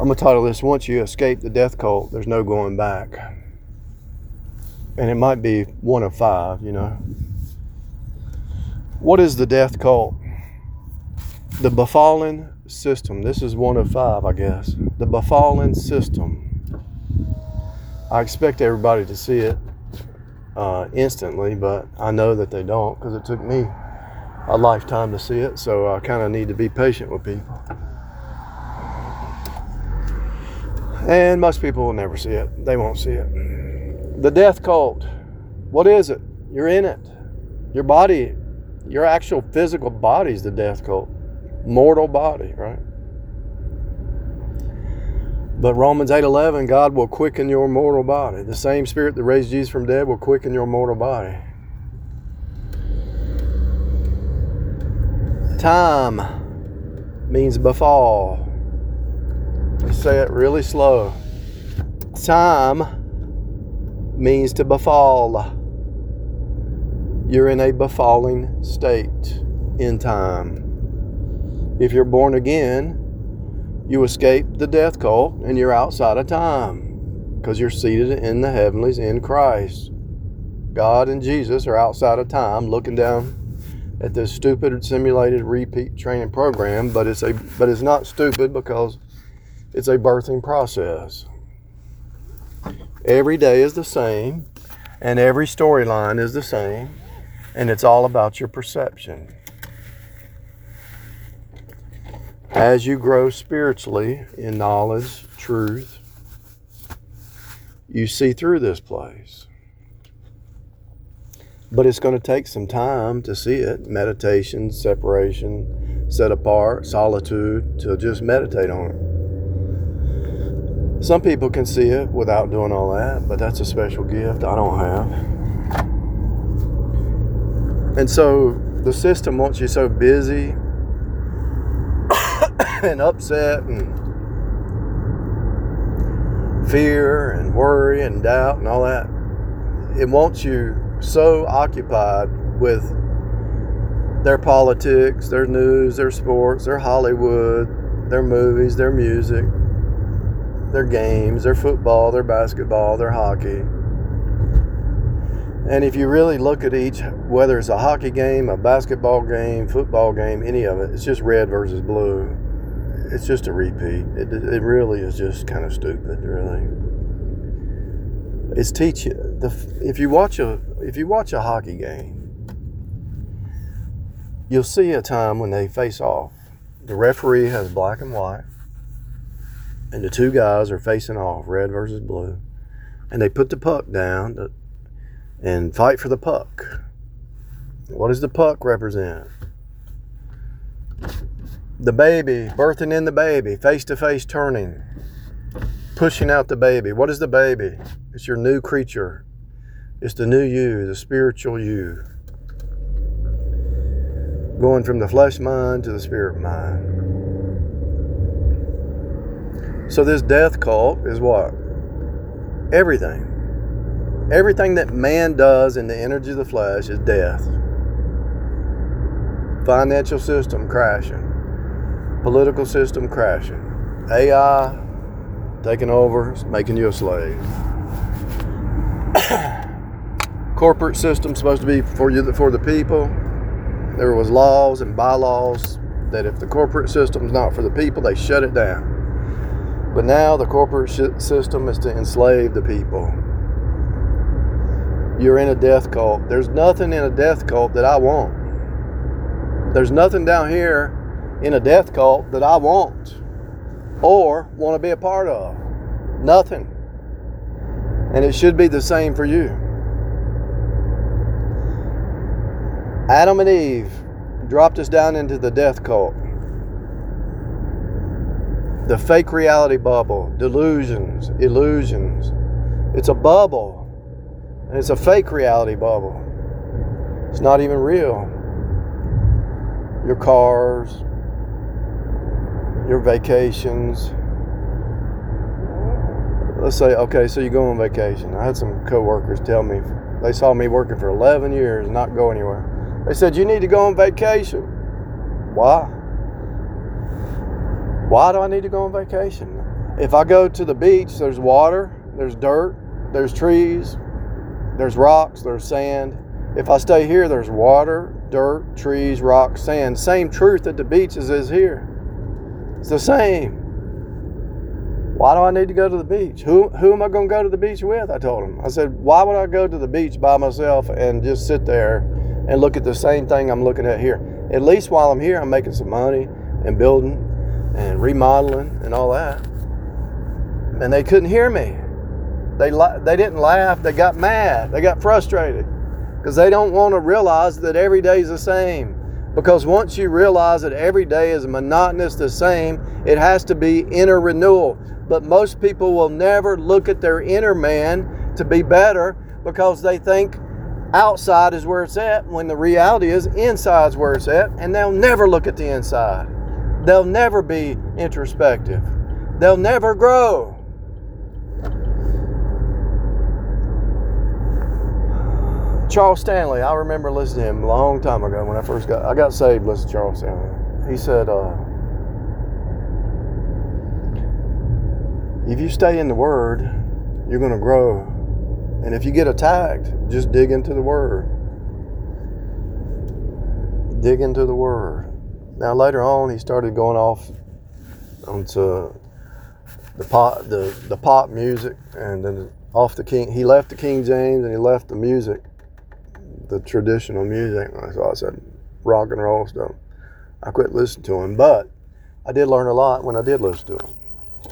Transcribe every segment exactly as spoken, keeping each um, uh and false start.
I'm going to title this, Once You Escape the Death Cult, There's No Going Back. And it might be one of five, you know. What is the death cult? The befallen system. This is one of five, I guess. The befallen system. I expect everybody to see it uh, instantly, but I know that they don't because it took me a lifetime to see it, so I kind of need to be patient with people. And most people will never see it. They won't see it. The death cult. What is it? You're in it. Your body, your actual physical body is the death cult. Mortal body, right? But Romans eight eleven, God will quicken your mortal body. The same Spirit that raised Jesus from dead will quicken your mortal body. Time means befall. Let's say it really slow. Time means to befall. You're in a befalling state in time. If you're born again, you escape the death cult and you're outside of time because you're seated in the heavenlies in Christ. God and Jesus are outside of time looking down at this stupid simulated repeat training program, but it's a but it's not stupid because it's a birthing process. Every day is the same, and every storyline is the same, and it's all about your perception. As you grow spiritually in knowledge, truth, you see through this place. But it's going to take some time to see it. Meditation, separation, set apart, solitude, to just meditate on it. Some people can see it without doing all that, but that's a special gift I don't have. And so the system wants you so busy and upset and fear and worry and doubt and all that. It wants you so occupied with their politics, their news, their sports, their Hollywood, their movies, their music, their games, their football, their basketball, their hockey. And if you really look at each, whether it's a hockey game, a basketball game, football game, any of it, it's just red versus blue. It's just a repeat. It, it really is just kind of stupid, really. It's teach you the if you watch a if you watch a hockey game, you'll see a time when they face off. The referee has black and white. And the two guys are facing off, red versus blue. And they put the puck down to, and fight for the puck. What does the puck represent? The baby, birthing in the baby, face-to-face turning, pushing out the baby. What is the baby? It's your new creature. It's the new you, the spiritual you. Going from the flesh mind to the spirit mind. So this death cult is what? Everything. Everything that man does in the energy of the flesh is death. Financial system crashing. Political system crashing. A I taking over, making you a slave. Corporate system supposed to be for you, for the people. There was laws and bylaws that if the corporate system's not for the people, they shut it down. But now the corporate system is to enslave the people. You're in a death cult. There's nothing in a death cult that I want. There's nothing down here in a death cult that I want or want to be a part of. Nothing. And it should be the same for you. Adam and Eve dropped us down into the death cult. The fake reality bubble, delusions, illusions. It's a bubble. And it's a fake reality bubble. It's not even real. Your cars, your vacations. Let's say, okay, so you go on vacation. I had some coworkers tell me, they saw me working for eleven years and not go anywhere. They said, you need to go on vacation. Why? Why do I need to go on vacation? If I go to the beach, there's water, there's dirt, there's trees, there's rocks, there's sand. If I stay here, there's water, dirt, trees, rocks, sand. Same truth at the beach as is here. It's the same. Why do I need to go to the beach? Who who am I going to go to the beach with? I told him. I said, why would I go to the beach by myself and just sit there and look at the same thing I'm looking at here? At least while I'm here, I'm making some money and building and remodeling and all that. And they couldn't hear me. They they didn't laugh. They got mad. They got frustrated because they don't want to realize that every day is the same. Because once you realize that every day is monotonous, the same, it has to be inner renewal. But most people will never look at their inner man to be better because they think outside is where it's at, when the reality is inside is where it's at, and they'll never look at the inside. They'll never be introspective. They'll never grow. Charles Stanley, I remember listening to him a long time ago when I first got, I got saved listening to Charles Stanley. He said, uh, if you stay in the Word, you're going to grow. And if you get attacked, just dig into the Word. Dig into the Word. Now later on, he started going off onto the pop, the, the pop music, and then off the King. He left the King James and he left the music, the traditional music. So I said, rock and roll stuff. I quit listening to him, but I did learn a lot when I did listen to him.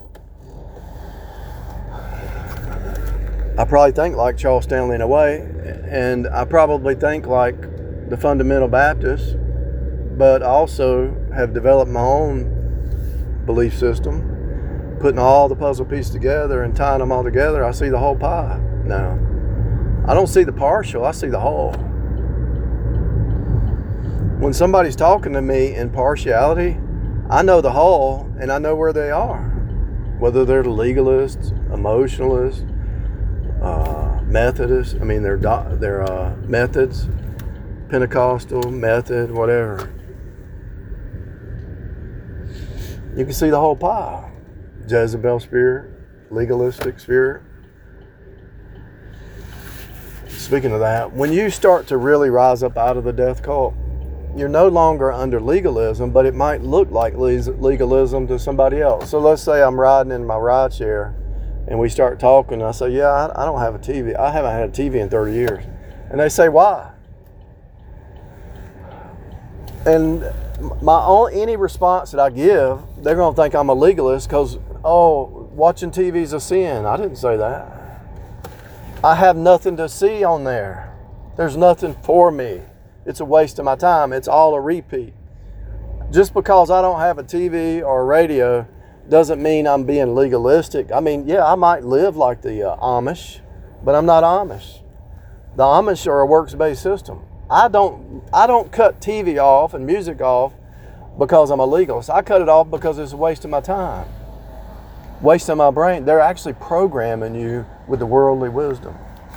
I probably think like Charles Stanley in a way, and I probably think like the fundamental Baptists, but I also have developed my own belief system, putting all the puzzle pieces together and tying them all together. I see the whole pie now. I don't see the partial, I see the whole. When somebody's talking to me in partiality, I know the whole and I know where they are. Whether they're legalists, emotionalists, uh, Methodists, I mean, they're, do- they're uh, methods, Pentecostal, method, whatever. You can see the whole pie. Jezebel spirit, legalistic spirit. Speaking of that, when you start to really rise up out of the death cult, you're no longer under legalism, but it might look like legalism to somebody else. So let's say I'm riding in my ride share and we start talking. And I say, yeah, I, I don't have a T V. I haven't had a T V in thirty years. And they say, why? And my own, any response that I give, they're going to think I'm a legalist because, oh, watching T V is a sin. I didn't say that. I have nothing to see on there. There's nothing for me. It's a waste of my time. It's all a repeat. Just because I don't have a T V or a radio doesn't mean I'm being legalistic. I mean, yeah, I might live like the uh, Amish, but I'm not Amish. The Amish are a works-based system. I don't, I don't cut T V off and music off because I'm a legalist. I cut it off because it's a waste of my time. Waste of my brain. They're actually programming you with the worldly wisdom.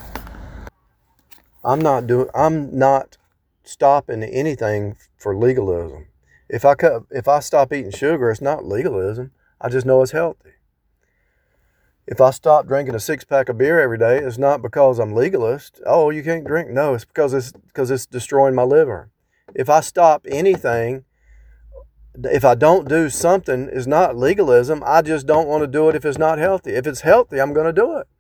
I'm not doing, I'm not stopping anything for legalism. If I cut, if I stop eating sugar, it's not legalism. I just know it's healthy. If I stop drinking a six pack of beer every day, it's not because I'm legalist. Oh, you can't drink. No, it's because it's because it's destroying my liver. If I stop anything, if I don't do something, it's not legalism. I just don't want to do it if it's not healthy. If it's healthy, I'm going to do it.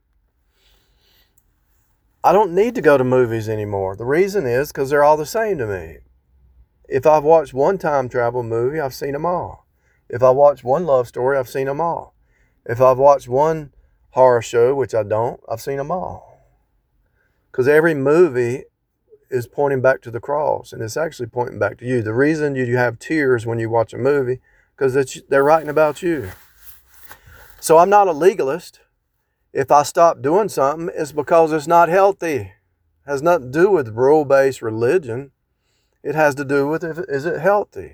I don't need to go to movies anymore. The reason is because they're all the same to me. If I've watched one time travel movie, I've seen them all. If I watch one love story, I've seen them all. If I've watched one horror show, which I don't, I've seen them all. Because every movie is pointing back to the cross, and it's actually pointing back to you. The reason you have tears when you watch a movie, because they're writing about you. So I'm not a legalist. If I stop doing something, it's because it's not healthy. It has nothing to do with rule-based religion. It has to do with, if, is it healthy?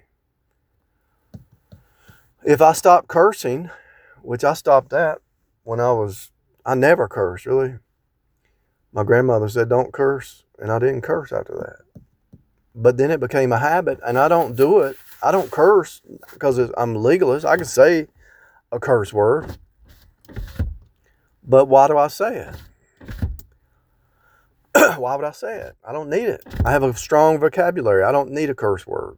If I stop cursing, which I stopped that when I was, I never cursed, really. My grandmother said, don't curse, and I didn't curse after that. But then it became a habit, and I don't do it. I don't curse because I'm legalist. I can say a curse word. But why do I say it? Why would I say it? I don't need it. I have a strong vocabulary. I don't need a curse word.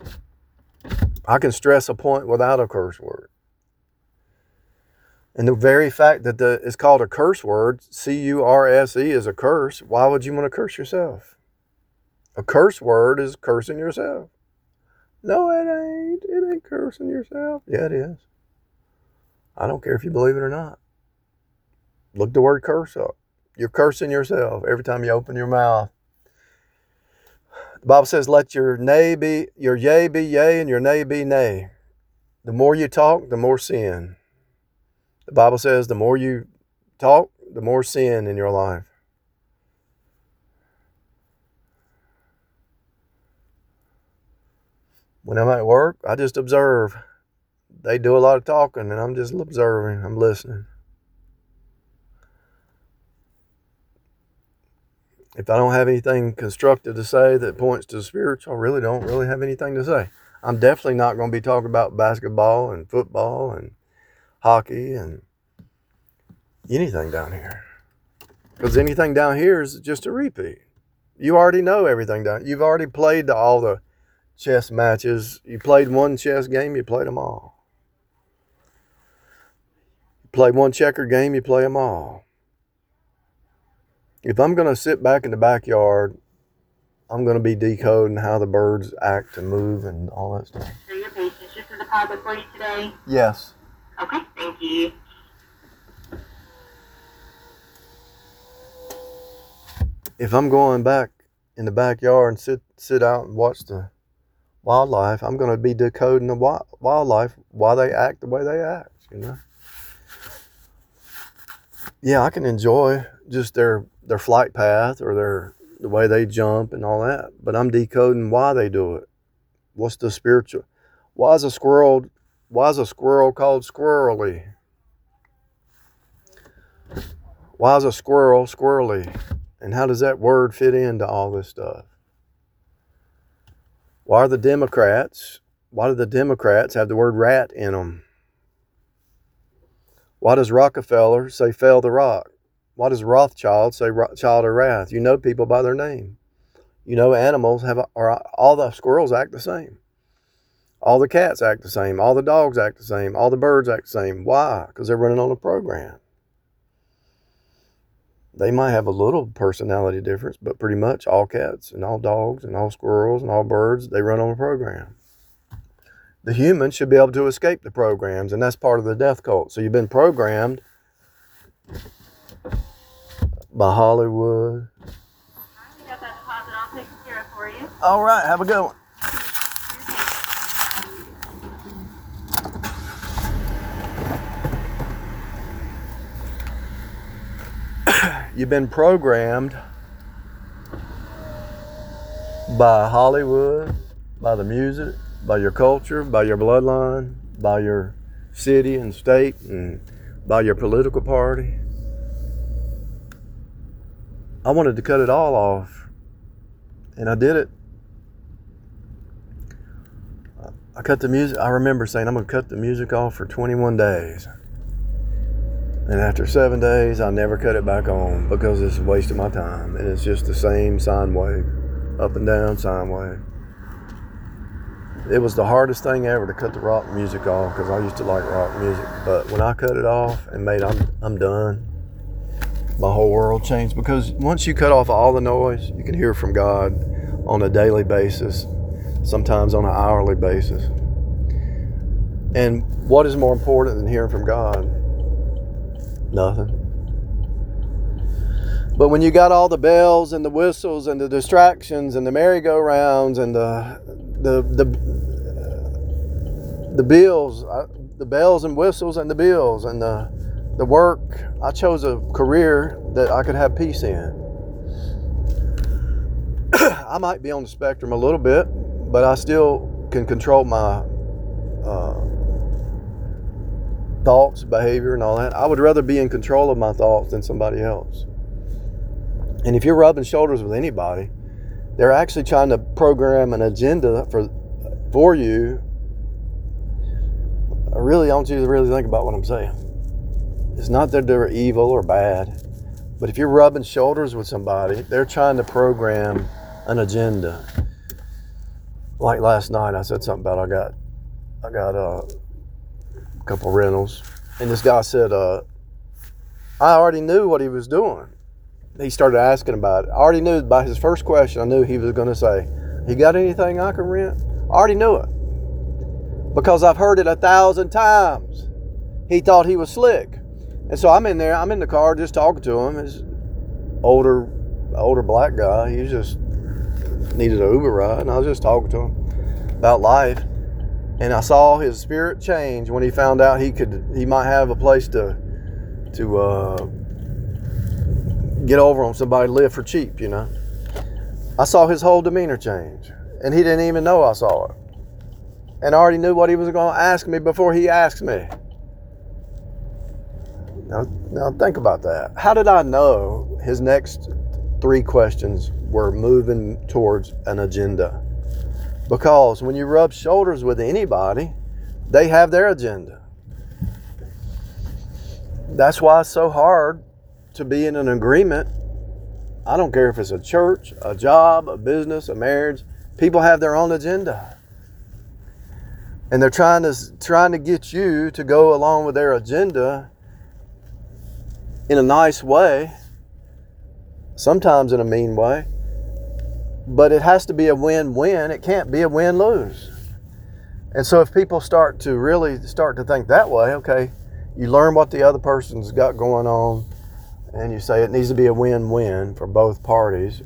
I can stress a point without a curse word. And the very fact that the, it's called a curse word, C U R S E, is a curse, why would you want to curse yourself? A curse word is cursing yourself. No, it ain't. It ain't cursing yourself. Yeah, it is. I don't care if you believe it or not. Look the word curse up. You're cursing yourself every time you open your mouth. The Bible says, let your nay be, your yea be yea and your nay be nay. The more you talk, the more sin. The Bible says the more you talk, the more sin in your life. When I'm at work, I just observe. They do a lot of talking and I'm just observing. I'm listening. If I don't have anything constructive to say that points to the spiritual, I really don't really have anything to say. I'm definitely not going to be talking about basketball and football and hockey and anything down here. Because anything down here is just a repeat. You already know everything down. You've already played all the chess matches. You played one chess game, you played them all. You played one checker game, you play them all. If I'm going to sit back in the backyard, I'm going to be decoding how the birds act and move and all that stuff. So your patience just a deposit for you today? Yes. Okay, thank you. If I'm going back in the backyard and sit sit out and watch the wildlife, I'm going to be decoding the wi- wildlife, why they act the way they act, you know. Yeah, I can enjoy just their their flight path or their the way they jump and all that, but I'm decoding why they do it. What's the spiritual? Why is a squirrel? Why is a squirrel called squirrely? Why is a squirrel squirrely? And how does that word fit into all this stuff? Why are the Democrats? Why do the Democrats have the word rat in them? Why does Rockefeller say fell the rock? Why does Rothschild say child of wrath? You know people by their name. You know animals have, or all the squirrels act the same. All the cats act the same. All the dogs act the same. All the birds act the same. Why? Because they're running on a program. They might have a little personality difference, but pretty much all cats and all dogs and all squirrels and all birds, they run on a program. The human should be able to escape the programs, and that's part of the death cult. So you've been programmed by Hollywood. I got that deposit all taken care of for you. All right, have a good one. You've been programmed by Hollywood, by the music, by your culture, by your bloodline, by your city and state, and by your political party. I wanted to cut it all off, and I did it. I cut the music. I remember saying, I'm going to cut the music off for twenty-one days. And after seven days, I never cut it back on because it's a waste of my time. And it's just the same sine wave, up and down sine wave. It was the hardest thing ever to cut the rock music off because I used to like rock music. But when I cut it off and made I'm, I'm done, my whole world changed. Because once you cut off all the noise, you can hear from God on a daily basis, sometimes on an hourly basis. And what is more important than hearing from God? Nothing. But when you got all the bells and the whistles and the distractions and the merry-go-rounds and the the the the bills, the bells and whistles and the bills and the the work, I chose a career that I could have peace in. I might be on the spectrum a little bit, but I still can control my uh, thoughts, behavior, and all that. I would rather be in control of my thoughts than somebody else. And if you're rubbing shoulders with anybody, they're actually trying to program an agenda for for you, I really want you to really think about what I'm saying. It's not that they're evil or bad, but if you're rubbing shoulders with somebody, they're trying to program an agenda. Like last night, I said something about I got, I got uh, a couple rentals, and this guy said, uh, I already knew what he was doing. He started asking about it. I already knew by his first question, I knew he was going to say, "You got anything I can rent?" I already knew it because I've heard it a thousand times. He thought he was slick. And so I'm in there, I'm in the car just talking to him. He's older, older black guy. He just needed an Uber ride, and I was just talking to him about life. And I saw his spirit change when he found out he could, he might have a place to, to uh, get over on somebody to live for cheap, you know. I saw his whole demeanor change, and he didn't even know I saw it. And I already knew what he was going to ask me before he asked me. Now, now think about that. How did I know his next three questions were moving towards an agenda? Because when you rub shoulders with anybody, they have their agenda. That's why it's so hard to be in an agreement. I don't care if it's a church, a job, a business, a marriage. People have their own agenda. And they're trying to, trying to get you to go along with their agenda in a nice way, sometimes in a mean way, but it has to be a win-win. It can't be a win-lose. And so if people start to really start to think that way, okay, you learn what the other person's got going on, and you say it needs to be a win-win for both parties.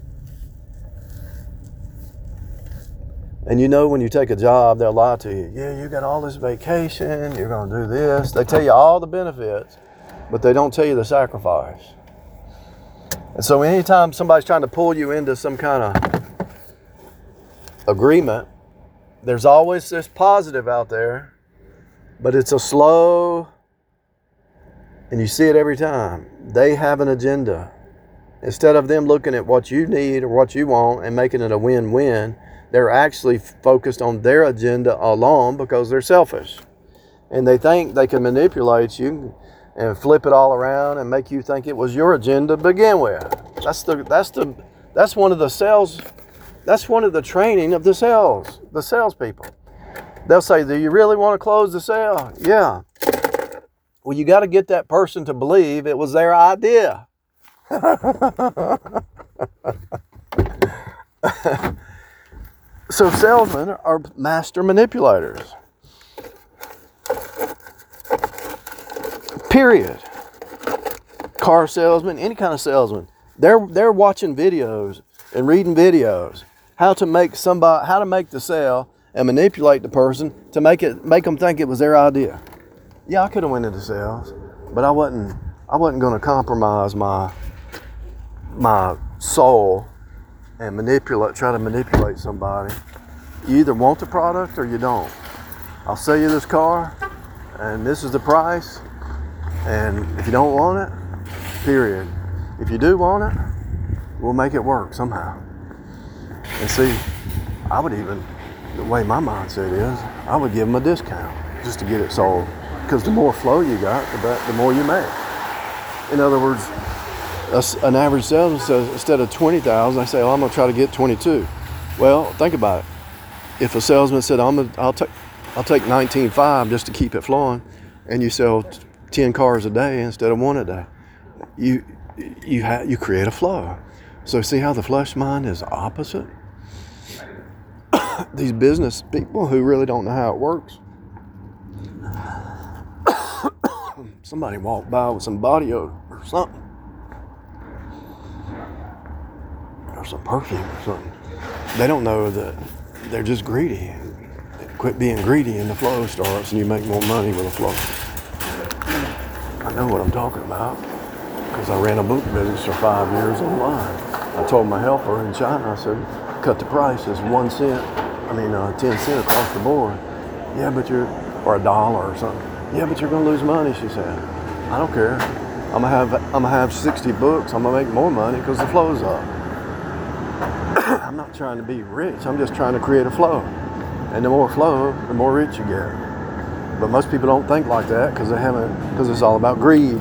And you know when you take a job, they'll lie to you. Yeah, you got all this vacation, you're going to do this. They tell you all the benefits, but they don't tell you the sacrifice. And so anytime somebody's trying to pull you into some kind of agreement, there's always this positive out there, but it's a slow, and you see it every time. They have an agenda. Instead of them looking at what you need or what you want and making it a win-win, they're actually focused on their agenda alone because they're selfish. And they think they can manipulate you and flip it all around and make you think it was your agenda to begin with. That's the that's the that's one of the sales that's one of the training of the sales, the salespeople. They'll say, "Do you really want to close the sale?" Yeah. Well, you got to get that person to believe it was their idea. So salesmen are master manipulators. Period. Car salesman, any kind of salesman, they're they're watching videos and reading videos how to make somebody how to make the sale and manipulate the person to make it make them think it was their idea. Yeah, I could have went into sales, but I wasn't I wasn't going to compromise my my soul and manipulate try to manipulate somebody. You either want the product or you don't. I'll sell you this car, and this is the price. And if you don't want it, period. If you do want it, we'll make it work somehow. And see, I would even, the way my mindset is, I would give them a discount just to get it sold. Because the more flow you got, the, better, the more you make. In other words, a, an average salesman says instead of twenty thousand dollars, I say, "Oh, I'm going to try to get twenty-two." Well, think about it. If a salesman said, I'm gonna, I'll take I'll take nineteen five just to keep it flowing, and you sell ten cars a day instead of one a day, you you ha- you create a flow. So see how the flesh mind is opposite? These business people who really don't know how it works. Somebody walked by with some body odor or something, or some perfume or something. They don't know that they're just greedy. Quit being greedy and the flow starts and you make more money with the flow. I know what I'm talking about because I ran a book business for five years online. I told my helper in China, I said, cut the price as one cent, I mean uh, ten cent across the board. Yeah, but you're, or a dollar or something. Yeah, but you're gonna lose money, she said. I don't care. I'm gonna have, I'm gonna have sixty books. I'm gonna make more money because the flow's up. I'm not trying to be rich. I'm just trying to create a flow. And the more flow, the more rich you get. But most people don't think like that because they haven't, because it's all about greed.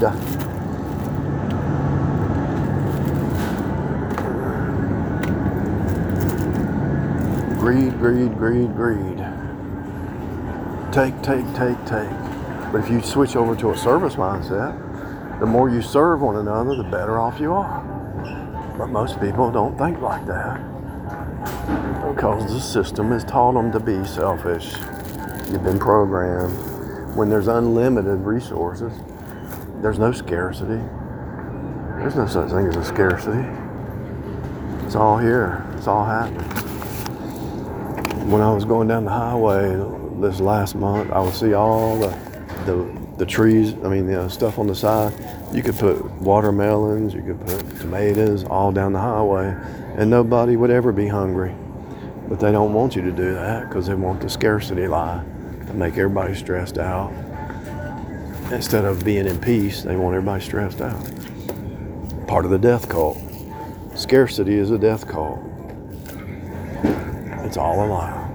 Greed, greed, greed, greed. Take, take, take, take. But if you switch over to a service mindset, the more you serve one another, the better off you are. But most people don't think like that because the system has taught them to be selfish. You've been programmed. When there's unlimited resources, there's no scarcity. There's no such thing as a scarcity. It's all here. It's all happening. When I was going down the highway this last month, I would see all the the, the trees, I mean the stuff on the side. You could put watermelons, you could put tomatoes all down the highway, and nobody would ever be hungry. But they don't want you to do that because they want the scarcity lie to make everybody stressed out. Instead of being in peace, they want everybody stressed out. Part of the death cult. Scarcity is a death cult. It's all a lie.